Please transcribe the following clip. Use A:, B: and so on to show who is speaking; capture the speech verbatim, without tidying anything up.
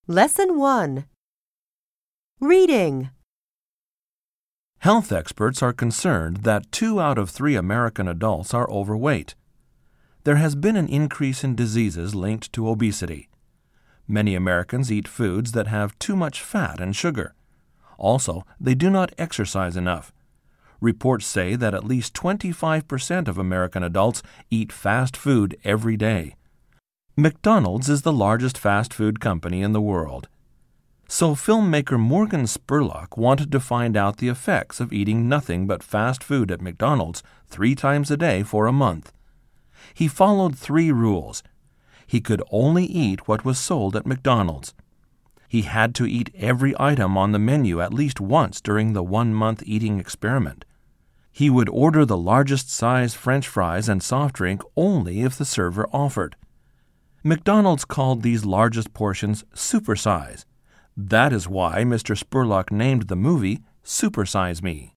A: Lesson one. Reading.
B: Health experts are concerned that two out of three American adults are overweight. There has been an increase in diseases linked to obesity. Many Americans eat foods that have too much fat and sugar. Also, they do not exercise enough. Reports say that at least twenty-five percent of American adults eat fast food every day. McDonald's is the largest fast food company in the world. So filmmaker Morgan Spurlock wanted to find out the effects of eating nothing but fast food at McDonald's three times a day for a month. He followed three rules. He could only eat what was sold at McDonald's. He had to eat every item on the menu at least once during the one-month eating experiment. He would order the largest size French fries and soft drink only if the server offered. McDonald's called these largest portions supersize. That is why Mister Spurlock named the movie Super Size Me.